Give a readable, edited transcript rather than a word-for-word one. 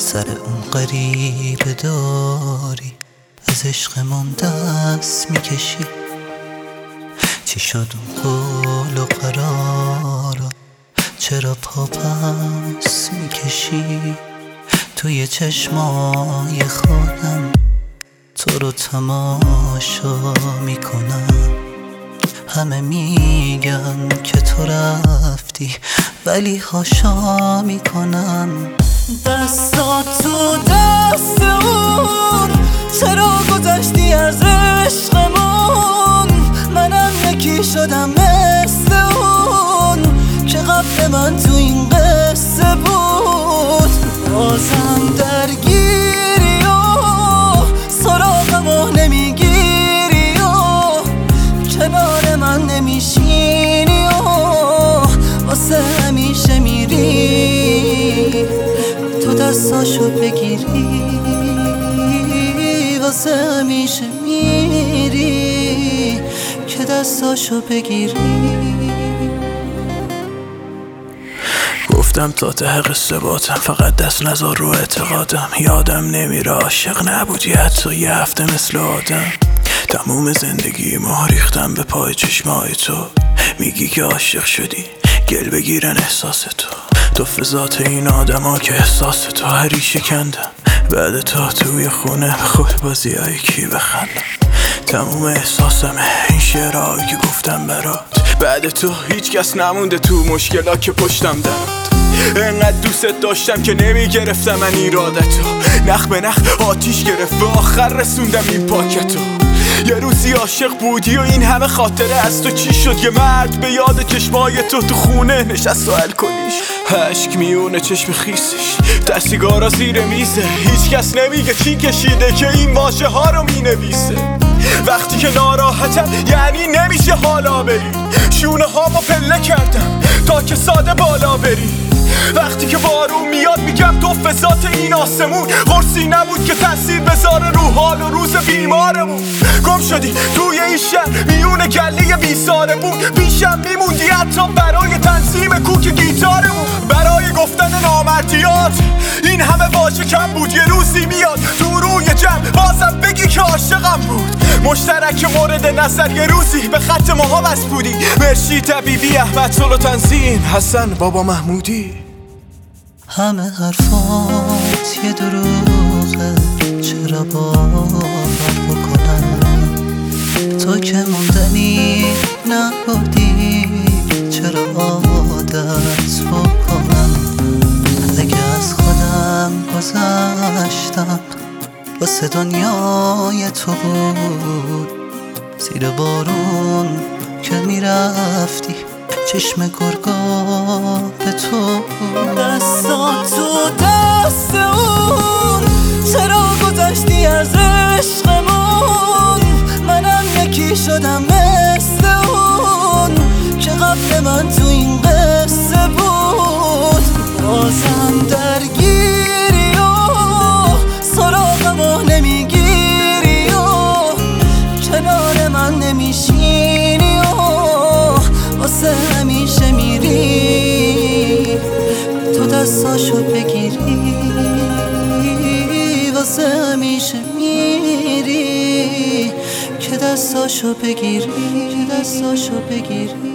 سر اون غریبه داری از عشقمون دست میکشی. چی شد اون قول و قرارا چرا پا پس میکشی؟ توی چشمای خودم تو رو تماشا میکنم. همه میگن که تو رفتی ولی هاشا میکنم. دستا تو دست اون چرا گذشتی از عشقمون؟ منم یکی شدم مثل اون که قبل من تو این قصه بود. بازم درگیری و سراغمو نمیگیری و کنار من نمیشینی و واسه همیشه میری تو دستاشو بگیری. واسه همیشه میری که دستاشو بگیری. گفتم تا ته قصه باتم فقط دست نذار رو اعتقادم. یادم نمیره عاشق نبودی حتی یه هفته مثل آدم. تموم زندگی ما ریختم به پای چشمای تو. میگی که عاشق شدی گل بگیرن احساس تو فضات این آدم ها که احساس تو هری شکندم. بعد تو توی خونه به خود بازی های کی بخندم. تموم احساسمه این شعرهایی که گفتم برات. بعد تو هیچ کس نمونده تو مشکلا که پشتم درات. انقدر دوست داشتم که نمیگرفتم من ایرادتو. نخ به نخ آتیش گرفت به آخر رسوندم این پاکتو. یه روزی عاشق بودی و این همه خاطره از تو چی شد؟ یه مرد به یاد چشمای تو خونه نشست و الکلیش عشق میونه چشم خیسش تا سیگارا زیر میزه. هیچ کس نمیگه چی کشیده که این واژه ها رو مینویسه. وقتی که ناراحتم یعنی نمیشه حالا بری. شونه ها با پله کردم تا که ساده بالا بری. وقتی که بارون میاد میگم تو فضات این آسمون قرصی نبود که تاثیر بذاره رو حال و روز بیمارمون. گم شدی توی این شهر میون گله بیسارمون. پیشم میموندی حتی برای تنظیم کوک گیتارمون. برای گفتن نامردیات این همه واژه کم بود. یه روزی میاد تو روی جمع بازم بگی که عاشقم بود. مشترک مورد نظر یه روزی به خط ماها بس بودی. مرشی طبیبی احمد صلح و تنظیم حسن بابا محمودی. همه حرفات یه دروغه چرا باور بکنم؟ تو که موندنی نبودی چرا عادت بکنم؟ اگه از خودم گذشتم واسه دنیای تو بود. زیر بارون که میرفتی چشم گرگا به تو. دستا تو دست اون چرا گذشتی از عشقمون؟ منم یکی شدم مثل اون که قبل من تو این قصه بود. بازم درگیری و سراغمو نمیگیری و کنار من نمیشینی و واسه همیشه میری تو دستاشو بگیری. واسه همیشه میری که دستاشو بگیری.